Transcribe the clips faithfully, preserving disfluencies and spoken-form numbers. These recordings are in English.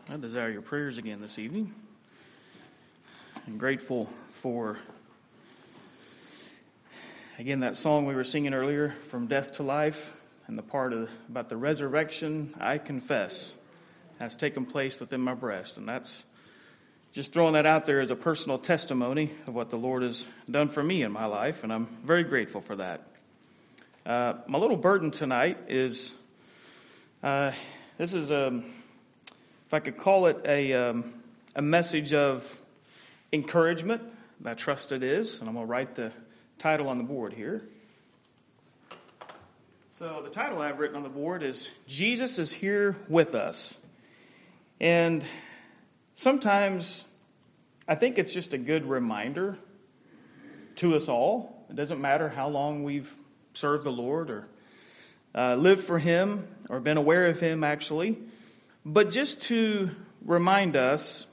I desire your prayers again this evening. I'm grateful for, again, that song we were singing earlier, From Death to Life, and the part of, about the resurrection, I confess, has taken place within my breast. And that's just throwing that out there as a personal testimony of what the Lord has done for me in my life, and I'm very grateful for that. Uh, my little burden tonight is, uh, this is a... If I could call it a um, a message of encouragement, I trust it is, and I'm going to write the title on the board here. So the title I've written on the board is Jesus is Here With Us. And sometimes I think it's just a good reminder to us all. It doesn't matter how long we've served the Lord or uh, lived for Him or been aware of Him actually. But just to remind us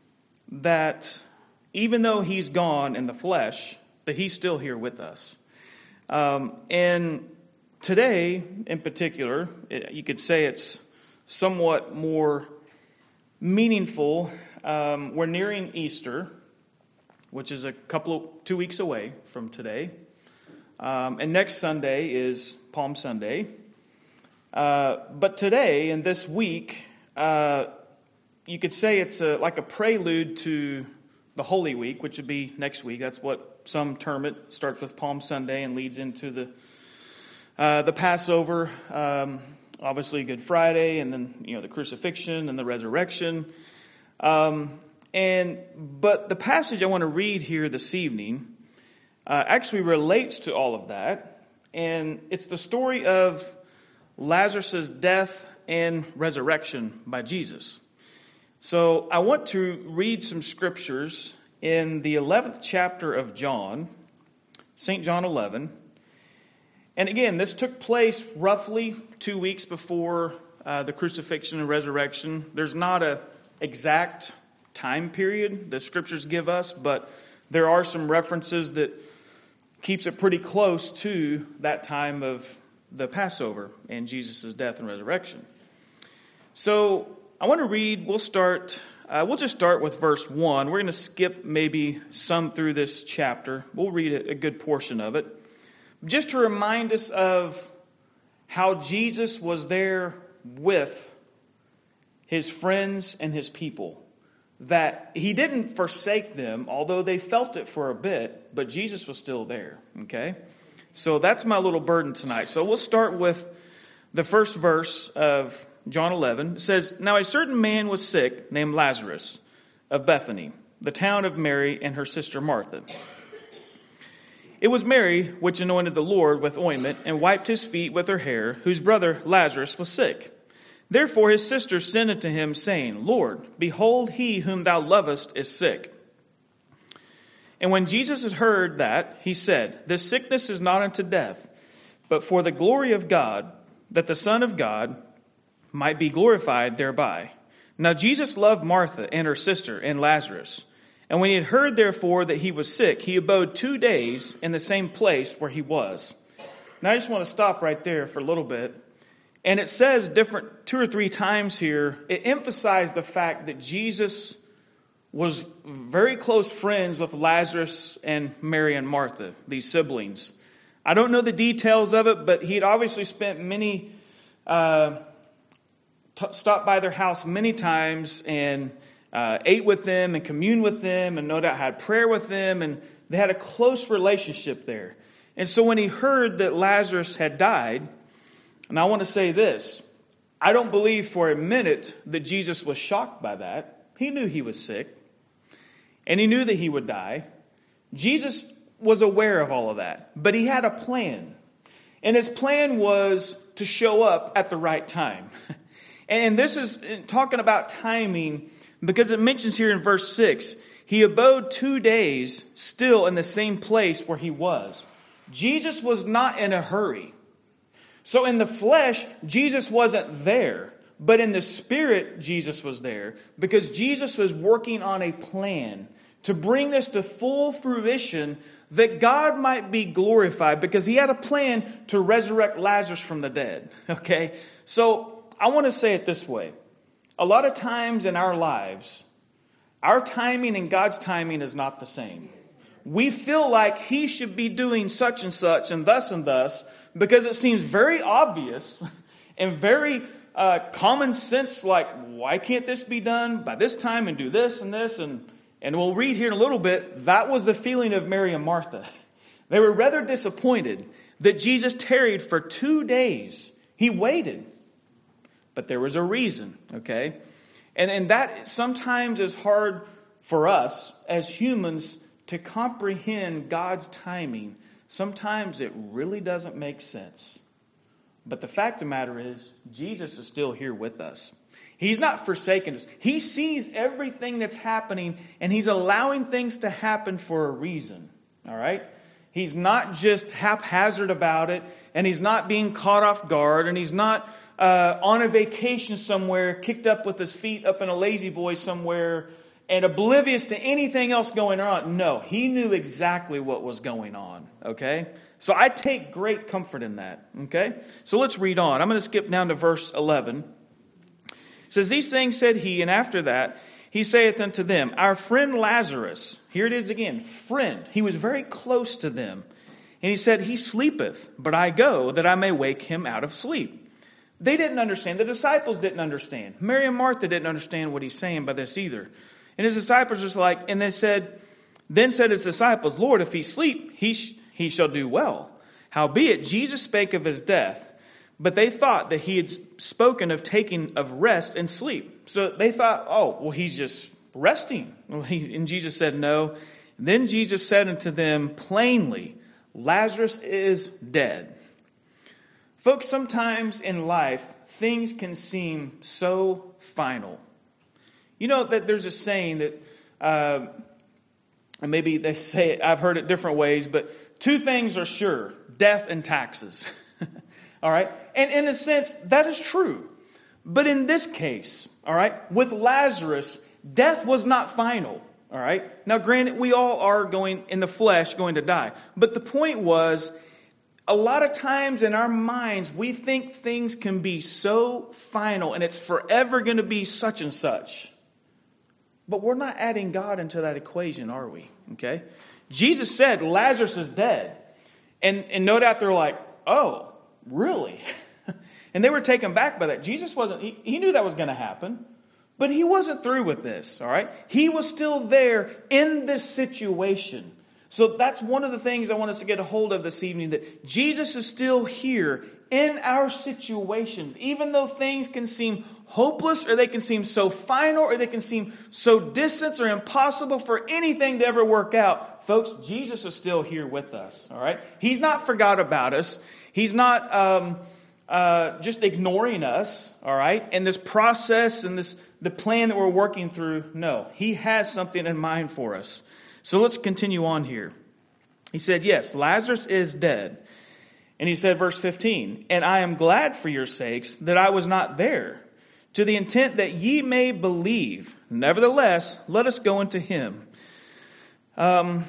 that even though He's gone in the flesh, that He's still here with us. Um, and today, in particular, it, you could say it's somewhat more meaningful. Um, we're nearing Easter, which is a couple of, two weeks away from today. Um, and next Sunday is Palm Sunday. Uh, but today, and this week, Uh, you could say it's a, like a prelude to the Holy Week, which would be next week. That's what some term it. Starts with Palm Sunday and leads into the uh, the Passover, um, obviously Good Friday, and then you know the crucifixion and the resurrection. Um, and but the passage I want to read here this evening uh, actually relates to all of that, and it's the story of Lazarus' death and resurrection by Jesus. So I want to read some scriptures in the eleventh chapter of John, Saint John eleven. And again, this took place roughly two weeks before uh, the crucifixion and resurrection. There's not an exact time period the scriptures give us, but there are some references that keeps it pretty close to that time of the Passover and Jesus' death and resurrection. So I want to read, we'll start, uh, we'll just start with verse one. We're going to skip maybe some through this chapter. We'll read a, a good portion of it. Just to remind us of how Jesus was there with His friends and His people. That He didn't forsake them, although they felt it for a bit, but Jesus was still there, okay? So that's my little burden tonight. So we'll start with the first verse of John eleven. It says, "Now a certain man was sick, named Lazarus, of Bethany, the town of Mary and her sister Martha. It was Mary which anointed the Lord with ointment and wiped His feet with her hair, whose brother Lazarus was sick. Therefore his sister sent unto him, saying, Lord, behold, he whom thou lovest is sick. And when Jesus had heard that, he said, This sickness is not unto death, but for the glory of God, that the Son of God might be glorified thereby. Now Jesus loved Martha and her sister and Lazarus. And when he had heard, therefore, that he was sick, he abode two days in the same place where he was." Now I just want to stop right there for a little bit. And it says different two or three times here, it emphasized the fact that Jesus was very close friends with Lazarus and Mary and Martha, these siblings. I don't know the details of it, but he'd obviously spent many, uh, t- stopped by their house many times and uh, ate with them and communed with them and no doubt had prayer with them, and they had a close relationship there. And so when he heard that Lazarus had died, and I want to say this, I don't believe for a minute that Jesus was shocked by that. He knew he was sick, and he knew that he would die. Jesus was aware of all of that, but he had a plan. And his plan was to show up at the right time. And this is talking about timing, because it mentions here in verse six, he abode two days still in the same place where he was. Jesus was not in a hurry. So in the flesh, Jesus wasn't there. But in the spirit, Jesus was there. Because Jesus was working on a plan to bring this to full fruition, that God might be glorified. Because he had a plan to resurrect Lazarus from the dead. Okay? So I want to say it this way. a lot of times in our lives, our timing and God's timing is not the same. We feel like He should be doing such and such and thus and thus because it seems very obvious and very uh, common sense, like, why can't this be done by this time and do this and this? And, and we'll read here in a little bit, that was the feeling of Mary and Martha. They were rather disappointed that Jesus tarried for two days. He waited. But there was a reason, okay? And, and that sometimes is hard for us as humans to comprehend God's timing. Sometimes it really doesn't make sense. But the fact of the matter is, Jesus is still here with us. He's not forsaken us. He sees everything that's happening, and He's allowing things to happen for a reason, all right? He's not just haphazard about it, and He's not being caught off guard, and He's not uh, on a vacation somewhere, kicked up with His feet up in a lazy boy somewhere, and oblivious to anything else going on. No, He knew exactly what was going on, okay? So I take great comfort in that, okay? So let's read on. I'm going to skip down to verse eleven. It says, "These things said He, and after that He saith unto them, Our friend Lazarus," here it is again, friend. He was very close to them. And He said, "He sleepeth, but I go that I may wake him out of sleep." They didn't understand. The disciples didn't understand. Mary and Martha didn't understand what He's saying by this either. And His disciples was like, and they said, then said His disciples, "Lord, if he sleep, he, sh- he shall do well." Howbeit, Jesus spake of His death, but they thought that He had spoken of taking of rest and sleep. So they thought, oh, well, He's just resting. Well, he, and Jesus said, no. Then Jesus said unto them plainly, Lazarus is dead. Folks, sometimes in life, things can seem so final. You know that there's a saying that, uh, and maybe they say it, I've heard it different ways, but two things are sure, death and taxes. All right? And in a sense, that is true. But in this case, all right, with Lazarus, death was not final. All right? Now, granted, we all are going in the flesh going to die. But the point was, a lot of times in our minds, we think things can be so final and it's forever going to be such and such. But we're not adding God into that equation, are we? Okay? Jesus said Lazarus is dead. And, and no doubt they're like, oh, really? And they were taken back by that. Jesus wasn't, he, he knew that was going to happen. But He wasn't through with this, all right? He was still there in this situation. So that's one of the things I want us to get a hold of this evening, that Jesus is still here in our situations. Even though things can seem hopeless, or they can seem so final, or they can seem so distant or impossible for anything to ever work out. Folks, Jesus is still here with us, all right? He's not forgot about us. He's not um, uh, just ignoring us, all right? And this process and this the plan that we're working through, no. He has something in mind for us. So let's continue on here. He said, yes, Lazarus is dead. And He said, verse fifteen, "And I am glad for your sakes that I was not there, to the intent that ye may believe. Nevertheless, let us go unto him." Um,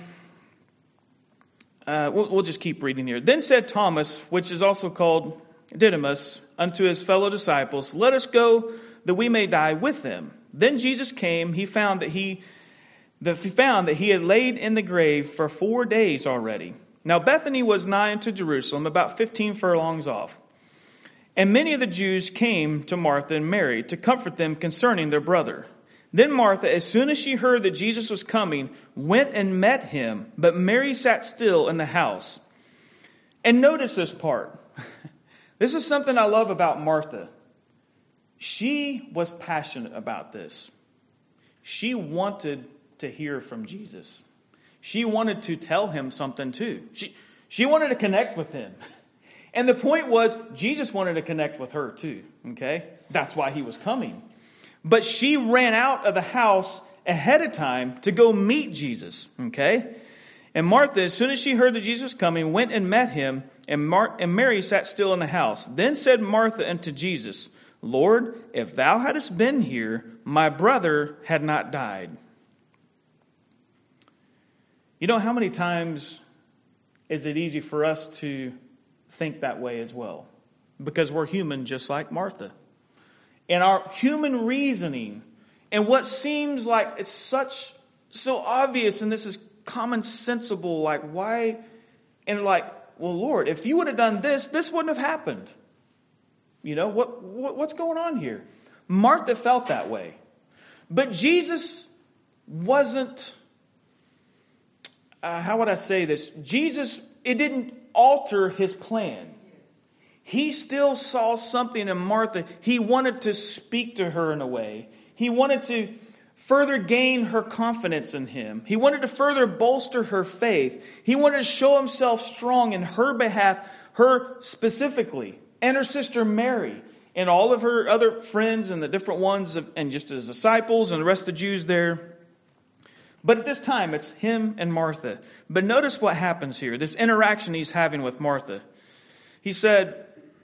uh, we'll, we'll just keep reading here. "Then said Thomas, which is also called Didymus, unto his fellow disciples, Let us go, that we may die with them. Then Jesus came, he found that he, that he found that he had laid in the grave for four days already. Now Bethany was nigh unto Jerusalem, about fifteen furlongs off. And many of the Jews came to Martha and Mary to comfort them concerning their brother. Then Martha, as soon as she heard that Jesus was coming, went and met him, but Mary sat still in the house." And notice this part. This is something I love about Martha. She was passionate about this. She wanted to hear from Jesus. She wanted to tell Him something too. She, she wanted to connect with Him. And the point was, Jesus wanted to connect with her too. Okay? That's why He was coming. But she ran out of the house ahead of time to go meet Jesus. Okay? And Martha, as soon as she heard that Jesus was coming, went and met Him, and, Mar- and Mary sat still in the house. Then said Martha unto Jesus, Lord, if thou hadst been here, my brother had not died. You know, how many times is it easy for us to think that way as well? Because we're human just like Martha. and our human reasoning and what seems like it's such so obvious and this is common sensible, like why, and like, well, Lord, if you would have done this, this wouldn't have happened. You know, what, what what's going on here? Martha felt that way. But Jesus wasn't, uh, how would I say this? Jesus, it didn't alter his plan. He still saw something in Martha. He wanted to speak to her in a way. He wanted to further gain her confidence in him. He wanted to further bolster her faith. He wanted to show himself strong in her behalf, her specifically, and her sister Mary, and all of her other friends and the different ones, of, and just his disciples and the rest of the Jews there. But at this time, it's him and Martha. But notice what happens here, this interaction he's having with Martha. He said,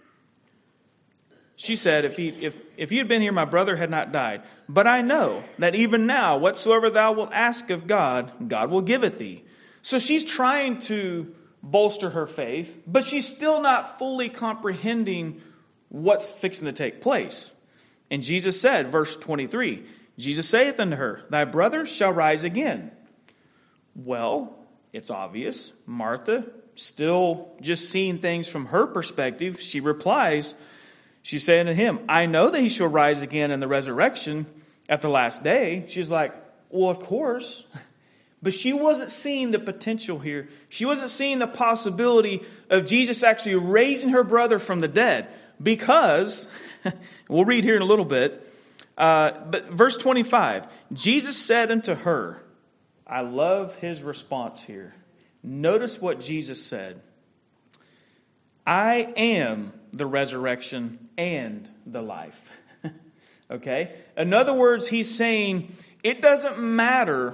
she said, if he if if you had been here, my brother had not died. But I know that even now, whatsoever thou wilt ask of God, God will give it thee. So she's trying to bolster her faith, but she's still not fully comprehending what's fixing to take place. And Jesus said, verse twenty-three, Jesus saith unto her, thy brother shall rise again. Well, it's obvious. Martha, still just seeing things from her perspective, she replies, she's saying to him, I know that he shall rise again in the resurrection at the last day. She's like, well, of course. But she wasn't seeing the potential here. She wasn't seeing the possibility of Jesus actually raising her brother from the dead. Because, we'll read here in a little bit, uh, but verse twenty-five, Jesus said unto her, I love his response here. Notice what Jesus said. I am the resurrection and the life. Okay? In other words, he's saying it doesn't matter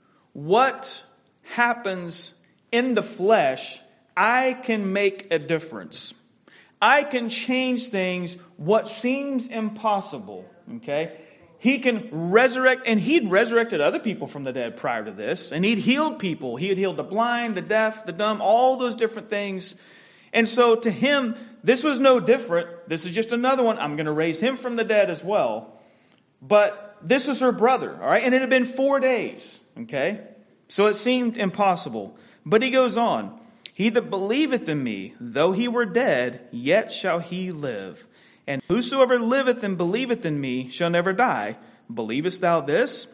what happens in the flesh, I can make a difference. I can change things, what seems impossible. Okay? He can resurrect, and he'd resurrected other people from the dead prior to this, and he'd healed people. He had healed the blind, the deaf, the dumb, all those different things. And so to him, this was no different. This is just another one. I'm going to raise him from the dead as well. But this was her brother, all right? And it had been four days, okay? So it seemed impossible. But he goes on. He that believeth in me, though he were dead, yet shall he live. And whosoever liveth and believeth in me shall never die. Believest thou this?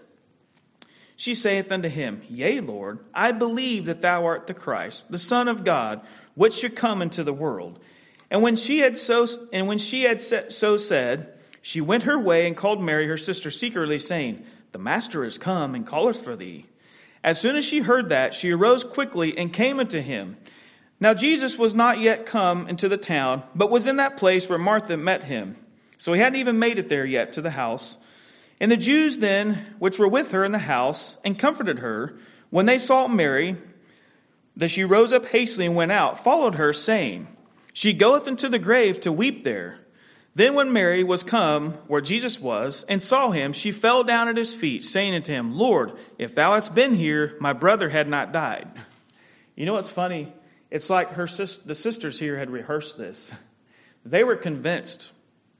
She saith unto him, Yea, Lord, I believe that thou art the Christ, the Son of God, which should come into the world. And when she had so and when she had so said, she went her way and called Mary her sister secretly, saying, The Master is come and calleth for thee. As soon as she heard that, she arose quickly and came unto him. Now Jesus was not yet come into the town, but was in that place where Martha met him. So he hadn't even made it there yet to the house. And the Jews then, which were with her in the house, and comforted her, when they saw Mary, that she rose up hastily and went out, followed her, saying, She goeth into the grave to weep there. Then when Mary was come where Jesus was, and saw him, she fell down at his feet, saying unto him, Lord, if thou hadst been here, my brother had not died. You know what's funny? It's like her sis- the sisters here had rehearsed this. They were convinced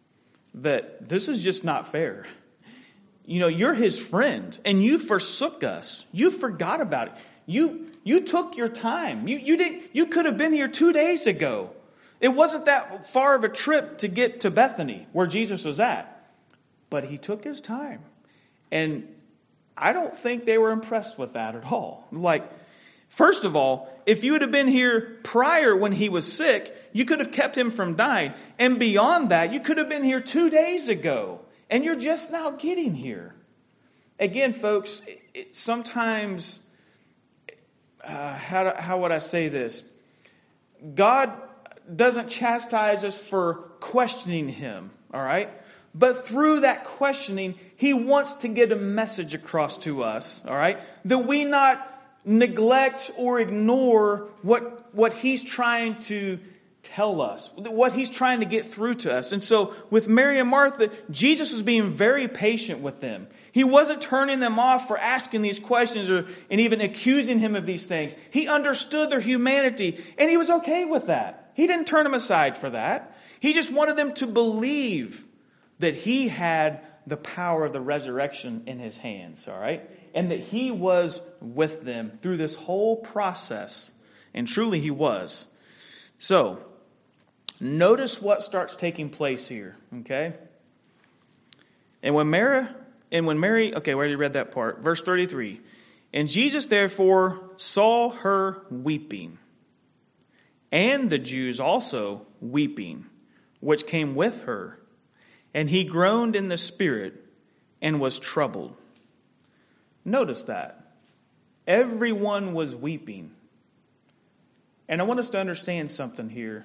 that this is just not fair. You know, you're his friend, and you forsook us. You forgot about it. You you took your time. You you didn't. You could have been here two days ago. It wasn't that far of a trip to get to Bethany, where Jesus was at. But he took his time. And I don't think they were impressed with that at all. Like, first of all, if you would have been here prior when he was sick, you could have kept him from dying. And beyond that, you could have been here two days ago. And you're just now getting here. Again, folks, it, it, sometimes, uh, how, do, how would I say this? God doesn't chastise us for questioning him, all right? But through that questioning, he wants to get a message across to us, all right? That we not neglect or ignore what, what he's trying to tell us, what he's trying to get through to us. And so with Mary and Martha, Jesus was being very patient with them. He wasn't turning them off for asking these questions or and even accusing him of these things. He understood their humanity, and he was okay with that. He didn't turn them aside for that. He just wanted them to believe that he had the power of the resurrection in his hands, all right? And that he was with them through this whole process. And truly he was. So, notice what starts taking place here, okay? And when Mary, and when Mary, okay, we already read that part. Verse thirty-three. And Jesus therefore saw her weeping, and the Jews also weeping, which came with her. And he groaned in the spirit and was troubled. Notice that. Everyone was weeping. And I want us to understand something here.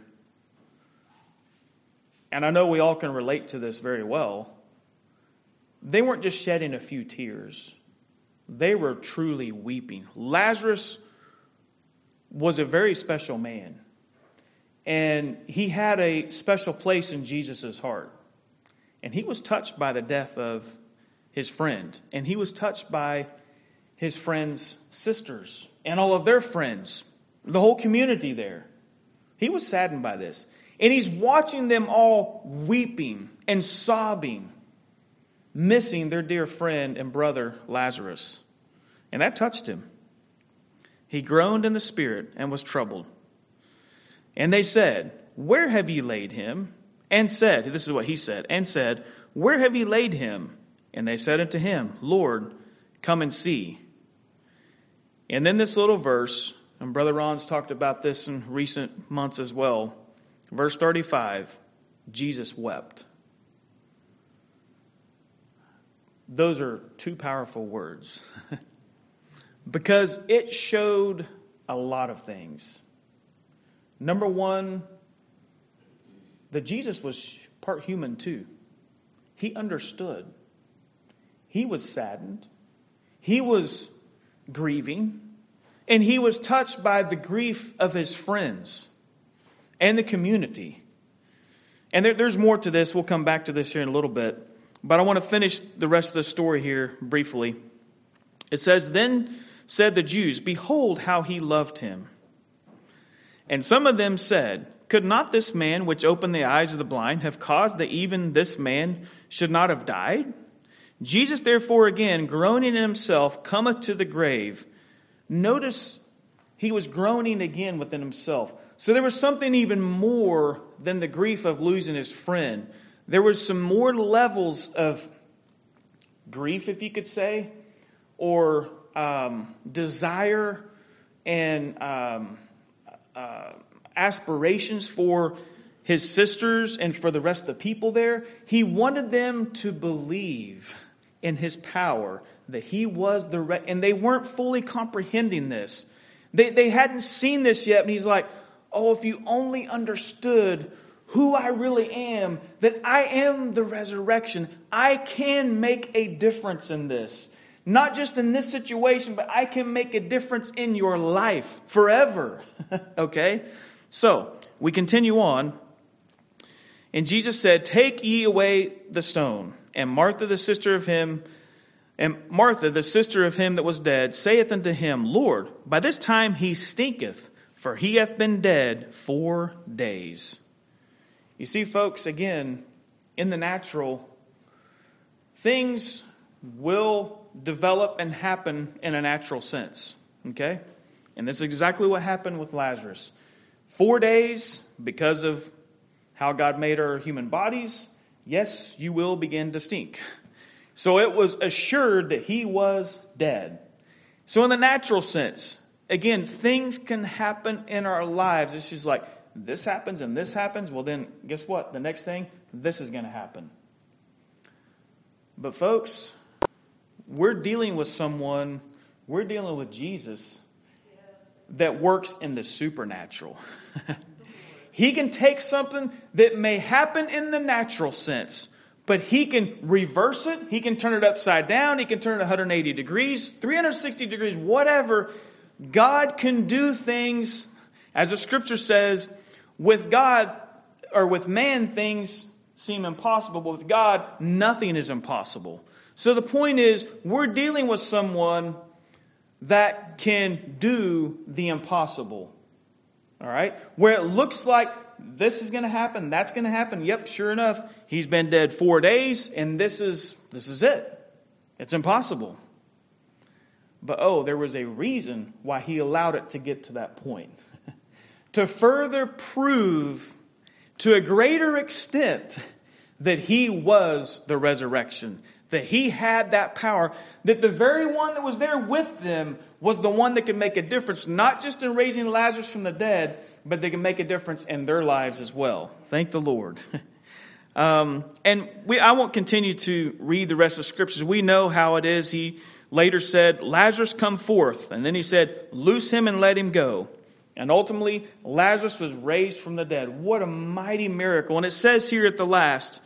And I know we all can relate to this very well. They weren't just shedding a few tears. They were truly weeping. Lazarus was a very special man. And he had a special place in Jesus' heart. And he was touched by the death of his friend. And he was touched by his friend's sisters and all of their friends, the whole community there. He was saddened by this. And he's watching them all weeping and sobbing, missing their dear friend and brother Lazarus. And that touched him. He groaned in the spirit and was troubled. And they said, "Where have ye laid him?" And said, this is what he said, and said, "Where have ye laid him?" And they said unto him, "Lord, come and see." And then this little verse, and Brother Ron's talked about this in recent months as well. Verse thirty-five, Jesus wept. Those are two powerful words. Because it showed a lot of things. Number one, that Jesus was part human too. He understood. He was saddened. He was grieving. And he was touched by the grief of his friends and the community. And there, there's more to this. We'll come back to this here in a little bit. But I want to finish the rest of the story here briefly. It says, "Then said the Jews, Behold how he loved him. And some of them said, Could not this man which opened the eyes of the blind have caused that even this man should not have died? Jesus therefore again, groaning in himself, cometh to the grave." Notice he was groaning again within himself. So there was something even more than the grief of losing his friend. There was some more levels of grief, if you could say, or um, desire and um, uh, aspirations for his sisters and for the rest of the people there. He wanted them to believe in his power, that he was the re- and they weren't fully comprehending this. They they hadn't seen this yet, and he's like, "Oh, if you only understood who I really am, that I am the resurrection. I can make a difference in this. Not just in this situation, but I can make a difference in your life forever." Okay? So, we continue on. And Jesus said, "Take ye away the stone." And Martha, the sister of him, and Martha, the sister of him that was dead, saith unto him, "Lord, by this time he stinketh, for he hath been dead four days." You see, folks, again, in the natural, things will develop and happen in a natural sense. Okay? And this is exactly what happened with Lazarus. Four days, because of how God made our human bodies, yes, you will begin to stink. So it was assured that he was dead. So in the natural sense, again, things can happen in our lives. It's just like, this happens and this happens. Well, then, guess what? The next thing, this is going to happen. But folks, we're dealing with someone, we're dealing with Jesus that works in the supernatural. He can take something that may happen in the natural sense, but he can reverse it. He can turn it upside down. He can turn it one hundred eighty degrees, three hundred sixty degrees, whatever. God can do things, as the scripture says, with God, or with man, things seem impossible, but with God, nothing is impossible. So the point is, we're dealing with someone that can do the impossible. All right? Where it looks like this is going to happen, that's going to happen. Yep, sure enough, he's been dead four days, and this is this is it. It's impossible. But oh, there was a reason why he allowed it to get to that point. To further prove to a greater extent that he was the resurrection, that he had that power, that the very one that was there with them was the one that could make a difference, not just in raising Lazarus from the dead, but they can make a difference in their lives as well. Thank the Lord. um, and we, I won't continue to read the rest of the scriptures. We know how it is. He later said, Lazarus, come forth. And then he said, loose him and let him go. And ultimately, Lazarus was raised from the dead. What a mighty miracle. And it says here at the last,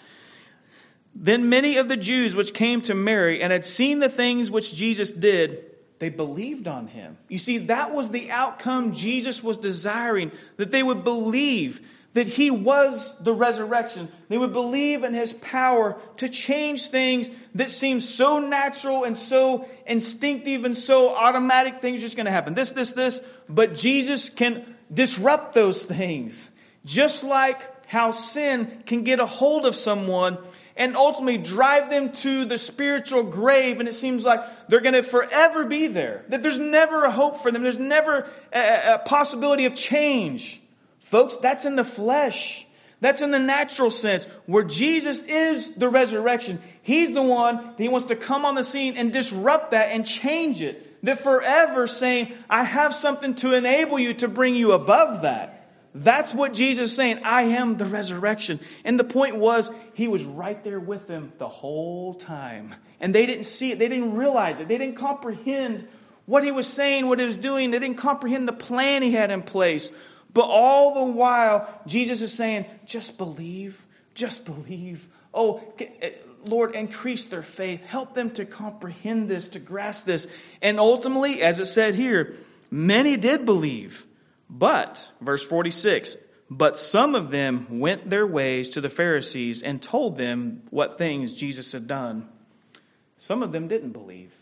then many of the Jews which came to Mary and had seen the things which Jesus did, they believed on him. You see, that was the outcome Jesus was desiring, that they would believe that he was the resurrection. They would believe in his power to change things that seem so natural and so instinctive and so automatic. Things just going to happen. This, this, this. But Jesus can disrupt those things. Just like how sin can get a hold of someone and ultimately drive them to the spiritual grave. And it seems like they're going to forever be there. That there's never a hope for them. There's never a, a possibility of change. Folks, that's in the flesh. That's in the natural sense. Where Jesus is the resurrection. He's the one that he wants to come on the scene and disrupt that and change it. That forever saying, I have something to enable you to bring you above that. That's what Jesus is saying. I am the resurrection. And the point was, he was right there with them the whole time. And they didn't see it. They didn't realize it. They didn't comprehend what he was saying, what he was doing. They didn't comprehend the plan he had in place. But all the while, Jesus is saying, just believe, just believe. Oh, Lord, increase their faith. Help them to comprehend this, to grasp this. And ultimately, as it said here, many did believe. But, verse forty-six, but some of them went their ways to the Pharisees and told them what things Jesus had done. Some of them didn't believe.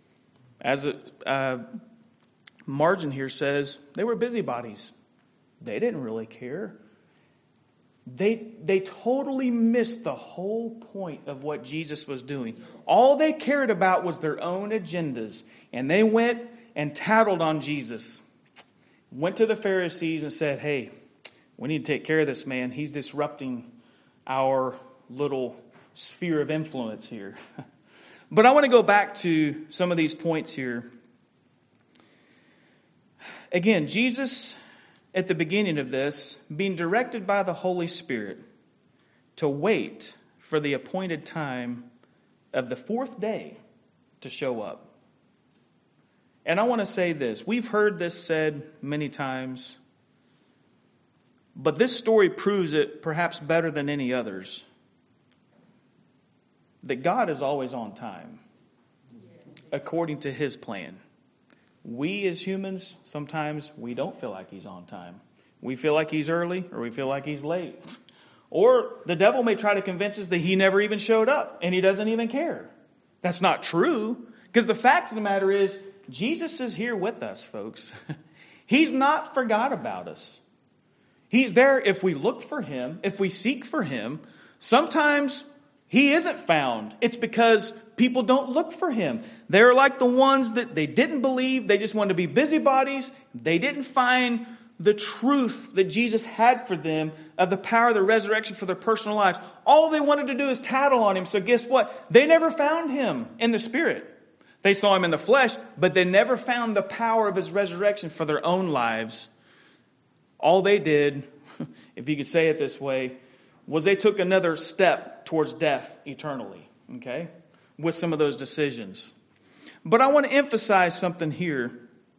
As a uh, margin here says, they were busybodies. They didn't really care. They, they totally missed the whole point of what Jesus was doing. All they cared about was their own agendas. And they went and tattled on Jesus. Went to the Pharisees and said, hey, we need to take care of this man. He's disrupting our little sphere of influence here. But I want to go back to some of these points here. Again, Jesus, at the beginning of this, being directed by the Holy Spirit to wait for the appointed time of the fourth day to show up. And I want to say this. We've heard this said many times, but this story proves it perhaps better than any others. That God is always on time, according to his plan. We as humans, sometimes we don't feel like he's on time. We feel like he's early or we feel like he's late. Or the devil may try to convince us that he never even showed up and he doesn't even care. That's not true. Because the fact of the matter is, Jesus is here with us, folks. He's not forgot about us. He's there if we look for him, if we seek for him. Sometimes he isn't found. It's because people don't look for him. They're like the ones that they didn't believe. They just wanted to be busybodies. They didn't find the truth that Jesus had for them of the power of the resurrection for their personal lives. All they wanted to do is tattle on him. So guess what? They never found him in the spirit. They saw him in the flesh, but they never found the power of his resurrection for their own lives. All they did, if you could say it this way, was they took another step towards death eternally, okay, with some of those decisions. But I want to emphasize something here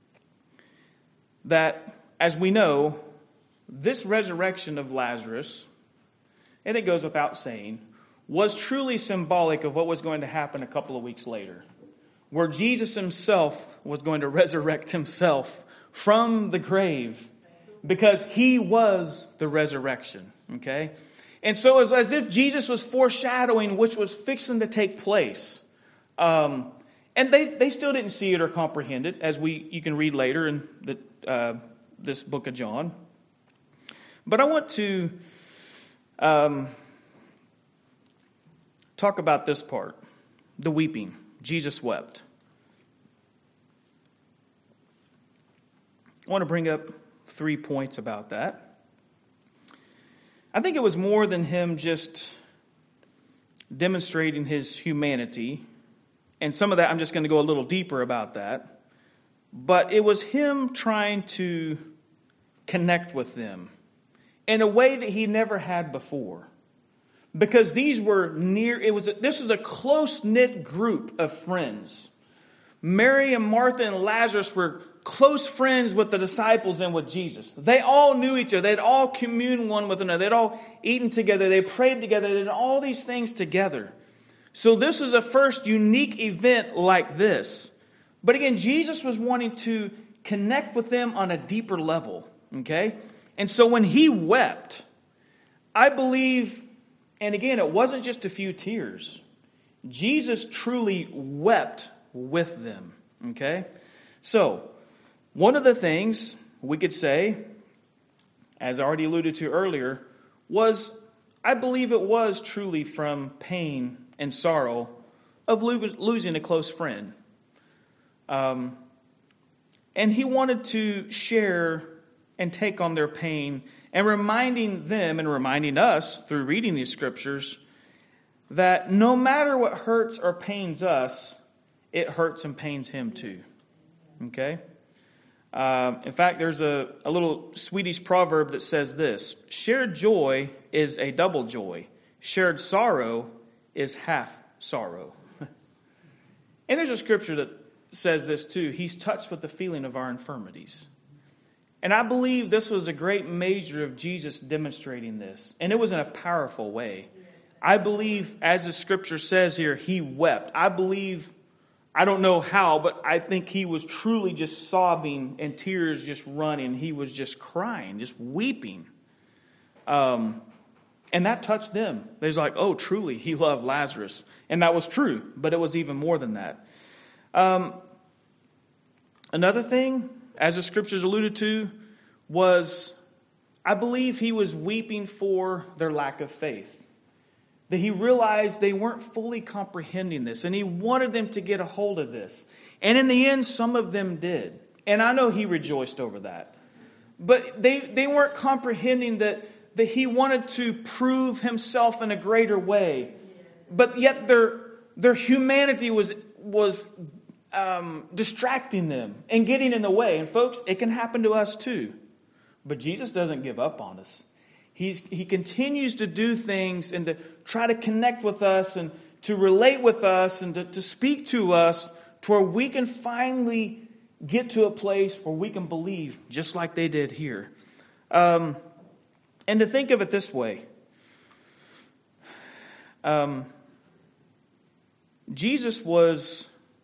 that, as we know, this resurrection of Lazarus, and it goes without saying, was truly symbolic of what was going to happen a couple of weeks later, where Jesus himself was going to resurrect himself from the grave because he was the resurrection, okay? And so it's as if Jesus was foreshadowing which was fixing to take place. Um, and they, they still didn't see it or comprehend it, as we you can read later in the, uh, this book of John. But I want to um, talk about this part, the weeping. Jesus wept. I want to bring up three points about that. I think it was more than him just demonstrating his humanity. And some of that, I'm just going to go a little deeper about that. But it was him trying to connect with them in a way that he never had before. Because these were near, it was a, this was a close-knit group of friends. Mary and Martha and Lazarus were close friends with the disciples and with Jesus. They all knew each other. They'd all communed one with another. They'd all eaten together. They prayed together. They did all these things together. So this is a first unique event like this. But again, Jesus was wanting to connect with them on a deeper level. Okay? And so when he wept, I believe, and again, it wasn't just a few tears. Jesus truly wept with them. Okay? So, one of the things we could say, as I already alluded to earlier, was I believe it was truly from pain and sorrow of lo- losing a close friend. Um, and he wanted to share and take on their pain and reminding them and reminding us through reading these scriptures that no matter what hurts or pains us, it hurts and pains him too. Okay? Um, in fact, there's a, a little Swedish proverb that says this: shared joy is a double joy. Shared sorrow is half sorrow. And there's a scripture that says this too: he's touched with the feeling of our infirmities. And I believe this was a great measure of Jesus demonstrating this. And it was in a powerful way. I believe, as the scripture says here, he wept. I believe, I don't know how, but I think he was truly just sobbing and tears just running. He was just crying, just weeping. Um, and that touched them. They was like, oh, truly, he loved Lazarus. And that was true, but it was even more than that. Um, another thing, as the scriptures alluded to, was I believe he was weeping for their lack of faith. That he realized they weren't fully comprehending this, and he wanted them to get a hold of this. And in the end, some of them did. And I know he rejoiced over that. But they, they weren't comprehending that, that he wanted to prove himself in a greater way. But yet their, their humanity was, was um, distracting them and getting in the way. And folks, it can happen to us too. But Jesus doesn't give up on us. He's, he continues to do things and to try to connect with us and to relate with us and to, to speak to us to where we can finally get to a place where we can believe just like they did here. Um, and to think of it this way. Um, Jesus was,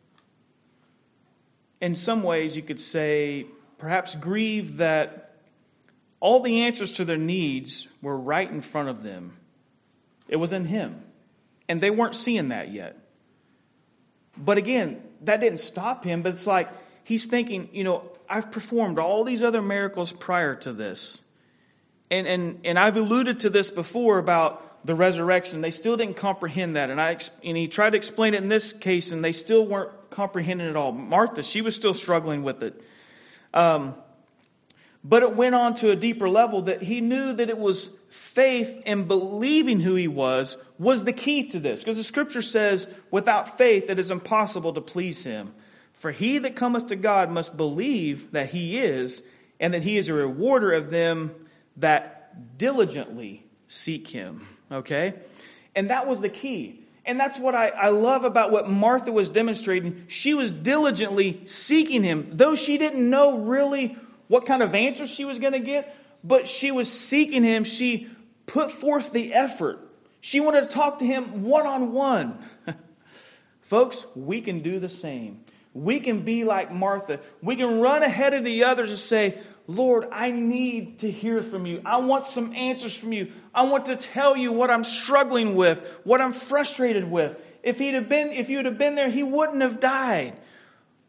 in some ways you could say, perhaps grieved that all the answers to their needs were right in front of them. It was in him. And they weren't seeing that yet. But again, that didn't stop him. But it's like he's thinking, you know, I've performed all these other miracles prior to this. And and and I've alluded to this before about the resurrection. They still didn't comprehend that. And I and he tried to explain it in this case, and they still weren't comprehending it at all. Martha, she was still struggling with it. Um But it went on to a deeper level that he knew that it was faith and believing who he was was the key to this. Because the scripture says, without faith it is impossible to please him. For he that cometh to God must believe that he is, and that he is a rewarder of them that diligently seek him. Okay? And that was the key. And that's what I, I love about what Martha was demonstrating. She was diligently seeking him, though she didn't know really what kind of answer she was going to get, but she was seeking him. She put forth the effort. She wanted to talk to him one-on-one. Folks, we can do the same. We can be like Martha. We can run ahead of the others and say, Lord, I need to hear from you. I want some answers from you. I want to tell you what I'm struggling with, what I'm frustrated with. If he'd have been, if you'd have been there, he wouldn't have died.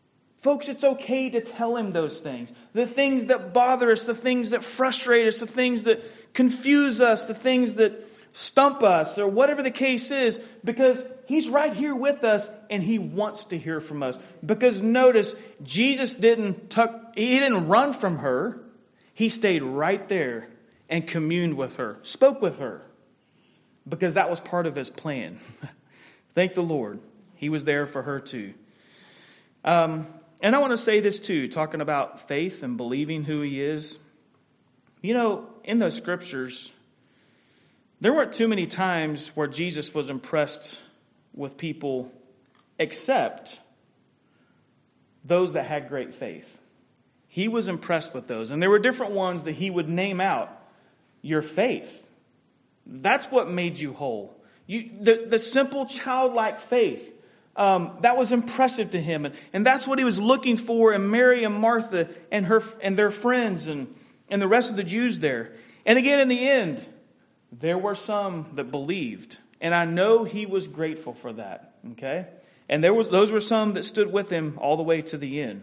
Folks, it's okay to tell him those things. The things that bother us, the things that frustrate us, the things that confuse us, the things that stump us, or whatever the case is, because he's right here with us and he wants to hear from us. Because notice, Jesus didn't tuck, he didn't run from her. He stayed right there and communed with her, spoke with her, because that was part of his plan. Thank the Lord. He was there for her too. Um, and I want to say this too, talking about faith and believing who he is. You know, in those scriptures, there weren't too many times where Jesus was impressed with people except those that had great faith. He was impressed with those. And there were different ones that he would name out. Your faith. That's what made you whole. You, the, the simple childlike faith. Um, that was impressive to him. And, and that's what he was looking for in Mary and Martha and her and their friends and, and the rest of the Jews there. And again, in the end, there were some that believed. And I know he was grateful for that. Okay? And there was those were some that stood with him all the way to the end.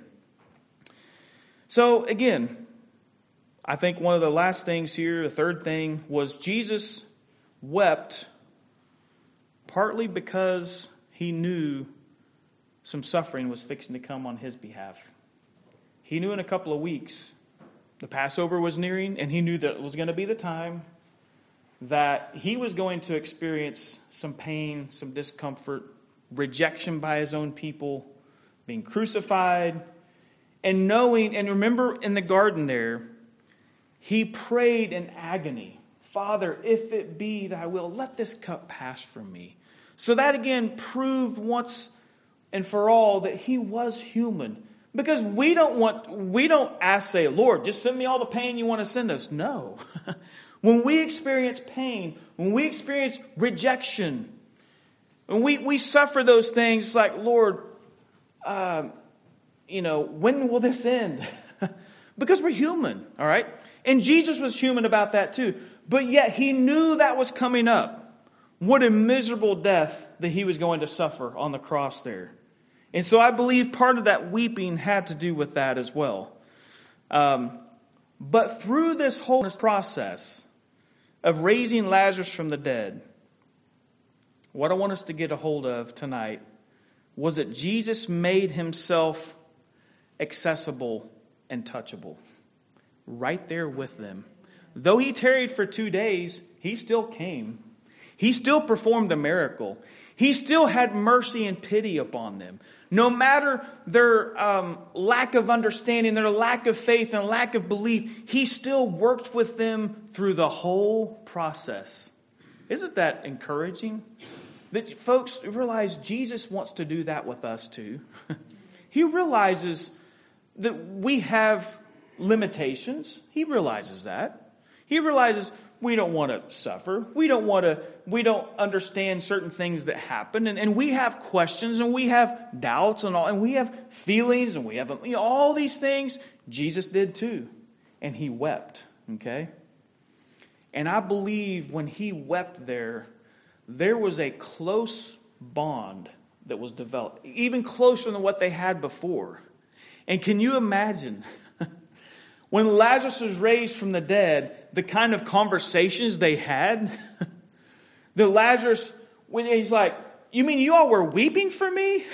So again, I think one of the last things here, the third thing, was Jesus wept partly because he knew some suffering was fixing to come on his behalf. He knew in a couple of weeks the Passover was nearing, and he knew that it was going to be the time that he was going to experience some pain, some discomfort, rejection by his own people, being crucified, and knowing, and remember in the garden there, he prayed in agony, Father, if it be thy will, let this cup pass from me. So that again proved once and for all that he was human. Because we don't want, we don't ask, say, Lord, just send me all the pain you want to send us. No. When we experience pain, when we experience rejection, when we, we suffer those things, it's like, Lord, uh, you know, when will this end? Because we're human, all right? And Jesus was human about that too. But yet he knew that was coming up. What a miserable death that he was going to suffer on the cross there. And so I believe part of that weeping had to do with that as well. Um, but through this whole process of raising Lazarus from the dead, what I want us to get a hold of tonight was that Jesus made himself accessible and touchable. Right there with them. Though he tarried for two days, he still came. He still performed the miracle. He still had mercy and pity upon them. No matter their um, lack of understanding, their lack of faith and lack of belief, he still worked with them through the whole process. Isn't that encouraging? That folks realize Jesus wants to do that with us too. He realizes that we have limitations. He realizes that. He realizes we don't want to suffer. We don't want to, we don't understand certain things that happen. And, and we have questions and we have doubts and all, and we have feelings and we have, you know, all these things. Jesus did too. And he wept. Okay. And I believe when he wept there, there was a close bond that was developed, even closer than what they had before. And can you imagine when Lazarus was raised from the dead, the kind of conversations they had? The Lazarus, when he's like, you mean you all were weeping for me?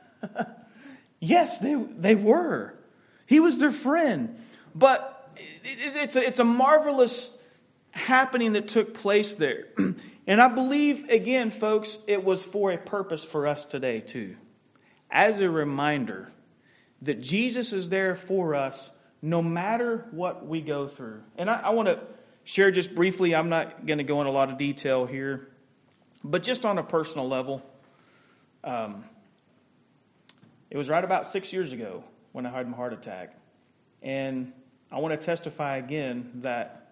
Yes, they, they were. He was their friend. But it, it's, a, it's a marvelous happening that took place there. And I believe, again, folks, it was for a purpose for us today too. As a reminder that Jesus is there for us no matter what we go through. And I, I want to share just briefly, I'm not going to go in a lot of detail here, but just on a personal level, um, it was right about six years ago when I had my heart attack. And I want to testify again that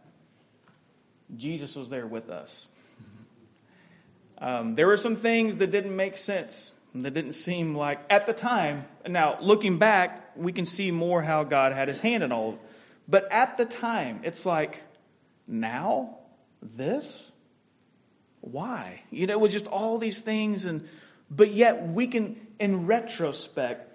Jesus was there with us. Um, there were some things that didn't make sense, that didn't seem like, at the time, now looking back, we can see more how God had his hand in all of it. But at the time, it's like, now? This? Why? You know, it was just all these things, and but yet we can, in retrospect,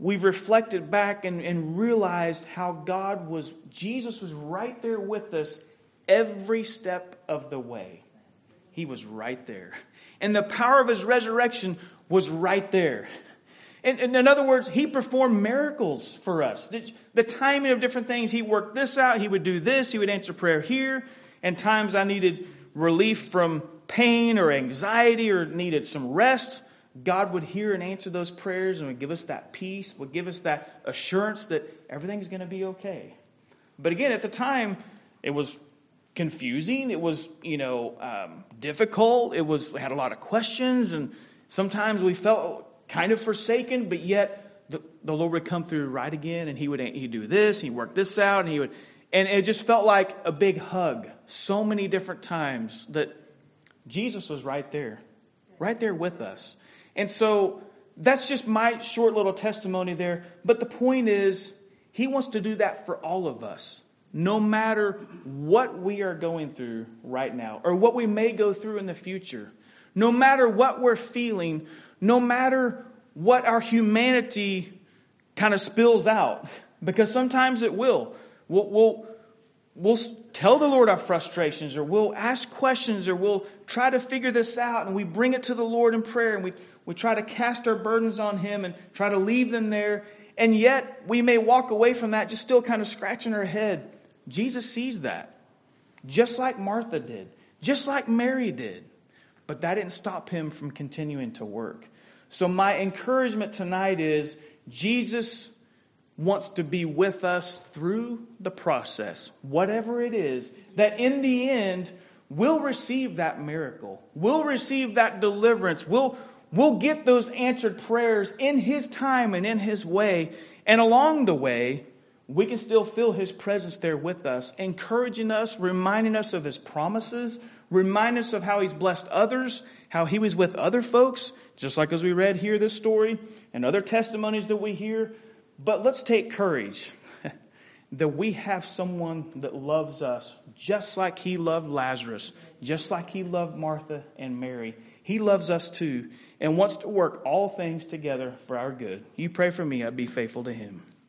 we've reflected back and, and realized how God was, Jesus was right there with us every step of the way. He was right there. And the power of his resurrection was right there. And, and in other words, he performed miracles for us. The, the timing of different things, he worked this out. He would do this. He would answer prayer here. And times I needed relief from pain or anxiety or needed some rest, God would hear and answer those prayers and would give us that peace, would give us that assurance that everything's going to be okay. But again, at the time, it was confusing. It was, you know, um, difficult. It was, we had a lot of questions, and sometimes we felt kind of forsaken, but yet the, the Lord would come through right again, and he would he'd do this, he'd work this out, and he would, and it just felt like a big hug so many different times that Jesus was right there, right there with us. And so that's just my short little testimony there. But the point is, he wants to do that for all of us, no matter what we are going through right now or what we may go through in the future, no matter what we're feeling, no matter what our humanity kind of spills out, because sometimes it will. We'll, we'll, we'll tell the Lord our frustrations, or we'll ask questions, or we'll try to figure this out, and we bring it to the Lord in prayer, and we, we try to cast our burdens on him and try to leave them there. And yet we may walk away from that just still kind of scratching our head. Jesus sees that, just like Martha did, just like Mary did. But that didn't stop him from continuing to work. So my encouragement tonight is Jesus wants to be with us through the process, whatever it is, that in the end, we'll receive that miracle. We'll receive that deliverance. We'll, we'll get those answered prayers in his time and in his way. And along the way, we can still feel his presence there with us, encouraging us, reminding us of his promises, remind us of how he's blessed others, how he was with other folks, just like as we read here this story and other testimonies that we hear. But let's take courage that we have someone that loves us just like he loved Lazarus, just like he loved Martha and Mary. He loves us too and wants to work all things together for our good. You pray for me, I'd be faithful to him.